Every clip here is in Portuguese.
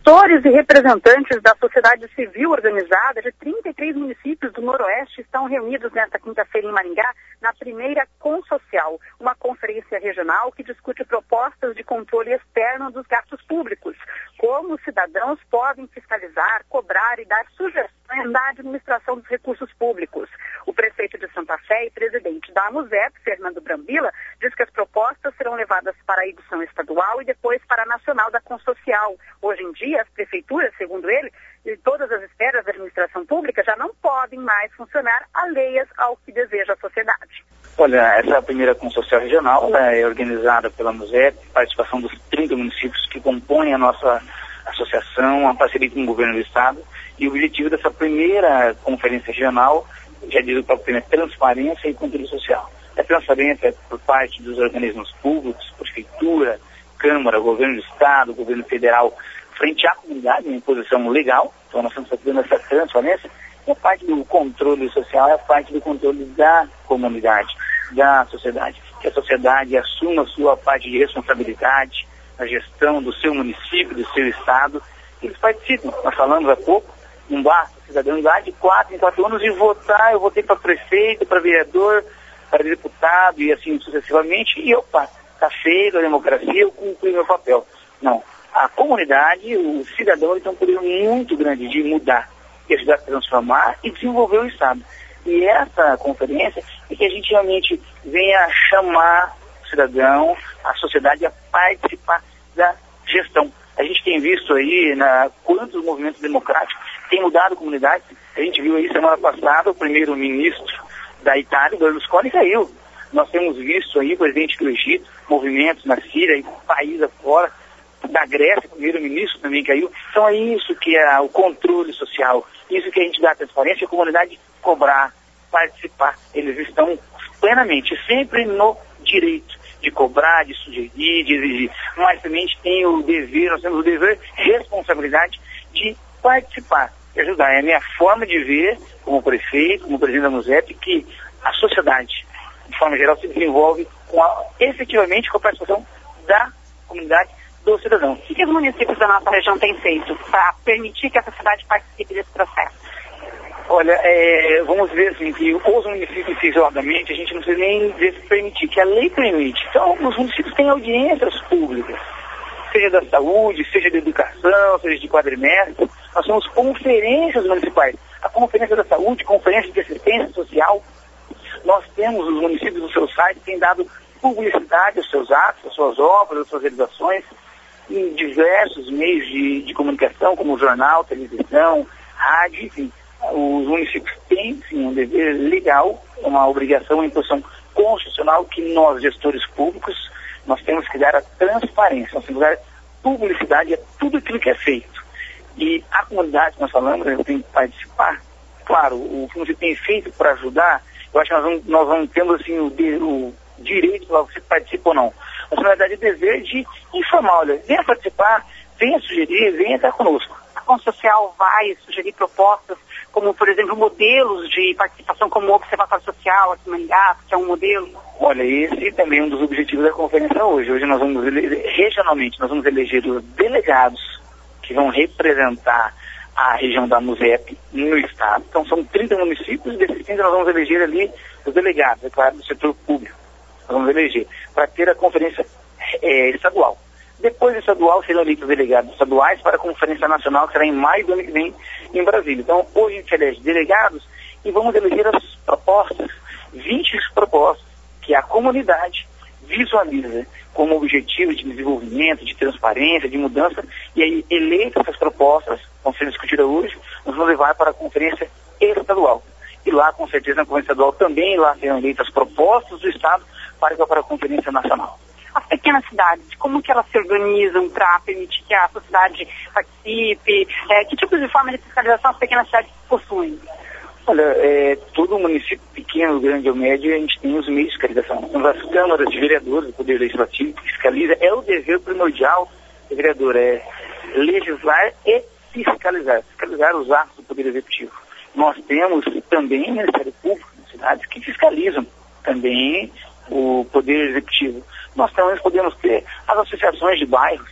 Gestores e representantes da sociedade civil organizada de 33 municípios do Noroeste estão reunidos nesta quinta-feira em Maringá na primeira Consocial, uma conferência regional que discute propostas de controle externo dos gastos públicos, como os cidadãos podem fiscalizar, cobrar e dar sugestões na administração dos recursos públicos. O prefeito de Santa Fé e presidente da AMUSEP, Fernando Brambila, diz que as propostas serão levadas para a edição estadual e depois para a nacional da Consocial. Hoje em dia, as prefeituras, segundo ele, e todas as esferas da administração pública já não podem mais funcionar alheias ao que deseja a sociedade. Olha, essa primeira Consocial regional é organizada pela AMUSEP, participação dos 30 municípios que compõem a nossa associação, a parceria com o governo do estado, e o objetivo dessa primeira conferência regional, já diz o próprio tema, é transparência e controle social. A transparência por parte dos organismos públicos, prefeitura, Câmara, governo do estado, governo federal, frente à comunidade, em posição legal. Então nós estamos fazendo essa transparência. E a parte do controle social é a parte do controle da comunidade, da sociedade. Que a sociedade assuma a sua parte de responsabilidade na gestão do seu município, do seu estado. Eles participam. Nós falamos há pouco, não basta o cidadão ir lá de 4 em 4 anos e votar. Eu votei para prefeito, para vereador, para deputado e assim sucessivamente. E opa, está feita a democracia, eu cumpri meu papel. Não. A comunidade, o cidadão, tem um poder muito grande de mudar, de ajudar a transformar e desenvolver o Estado. E essa conferência é que a gente realmente venha chamar o cidadão, a sociedade a participar da gestão. A gente tem visto aí quantos movimentos democráticos têm mudado a comunidade. A gente viu aí semana passada o primeiro-ministro da Itália, Berlusconi, caiu. Nós temos visto aí o presidente do Egito, movimentos na Síria e país afora, da Grécia, o primeiro-ministro também caiu. Então é isso que é o controle social, isso que a gente dá a transparência, a comunidade cobrar, participar. Eles estão plenamente, sempre no direito de cobrar, de sugerir, de exigir. Mas também a gente tem o dever, nós temos o dever, responsabilidade de participar, de ajudar. É a minha forma de ver, como prefeito, como presidente da AMUSEP, que a sociedade, de forma geral, se desenvolve efetivamente com a participação da comunidade, do cidadão. O que os municípios da nossa região têm feito para permitir que a sociedade participe desse processo? Olha, vamos ver assim, que os municípios isoladamente, a gente não precisa nem permitir, que a lei permite. Então, os municípios têm audiências públicas, seja da saúde, seja da educação, seja de quadrimestre. Nós temos conferências municipais. A Conferência da Saúde, Conferência de Assistência Social. Nós temos, os municípios no seu site, têm dado publicidade aos seus atos, às suas obras, às suas realizações, em diversos meios de comunicação, como jornal, televisão, rádio, enfim. Os municípios têm, sim, um dever legal, uma obrigação, uma imposição constitucional que nós, gestores públicos, nós temos que dar a transparência, nós temos que dar publicidade a tudo aquilo que é feito. E a comunidade que nós falamos, ela tem que participar. Claro, o que você tem feito para ajudar, eu acho que nós vamos tendo assim, o direito para você participa ou não. Mas, na verdade, o dever de informar, olha, venha participar, venha sugerir, venha estar conosco. A Consocial vai sugerir propostas como, por exemplo, modelos de participação como o Observatório Social aqui em Maringá, que é um modelo? Olha, esse também é um dos objetivos da conferência hoje. Hoje nós vamos regionalmente, nós vamos eleger os delegados que vão representar a região da AMUSEP no estado. Então são 30 municípios, desses 30 nós vamos eleger ali os delegados, é claro, do setor público. Nós vamos eleger para ter a conferência estadual. Depois do estadual serão eleitos delegados estaduais para a conferência nacional, que será em maio do ano que vem em Brasília. Então hoje a gente elege delegados e vamos eleger as propostas, 20 propostas que a comunidade visualiza como objetivo de desenvolvimento, de transparência, de mudança, e aí eleitas essas propostas, vão ser discutidas hoje, nós vamos levar para a conferência estadual. E lá, com certeza, na conferência estadual também lá serão eleitas as propostas do Estado para a conferência nacional. As pequenas cidades, como que elas se organizam para permitir que a sociedade participe? Que tipo de forma de fiscalização as pequenas cidades possuem? Olha, todo município pequeno, grande ou médio, a gente tem os meios de fiscalização. Temos as câmaras de vereadores do Poder Legislativo que fiscaliza, é o dever primordial do vereador, é legislar e fiscalizar os atos do Poder Executivo. Nós temos também o Ministério Público nas cidades que fiscalizam também o Poder Executivo. Nós também podemos ter as associações de bairros, os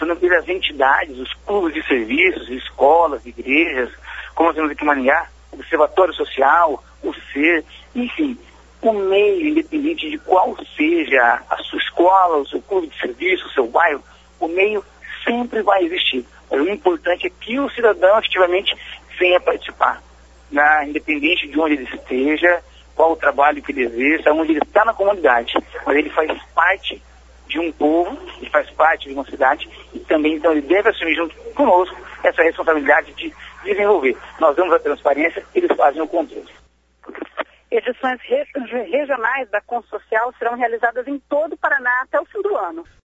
mostrando que as entidades, os clubes de serviços, escolas, igrejas, como nós temos aqui em Maringá, o Observatório Social, o SER, enfim, o meio, independente de qual seja a sua escola, o seu clube de serviço, o seu bairro, o meio sempre vai existir. Mas o importante é que o cidadão efetivamente venha participar, independente de onde ele esteja, qual o trabalho que ele exerça, onde ele está na comunidade. Mas ele faz parte de um povo, ele faz parte de uma cidade e também, então, ele deve assumir junto conosco essa responsabilidade de desenvolver. Nós damos a transparência, eles fazem o controle. Edições regionais da Consocial serão realizadas em todo o Paraná até o fim do ano.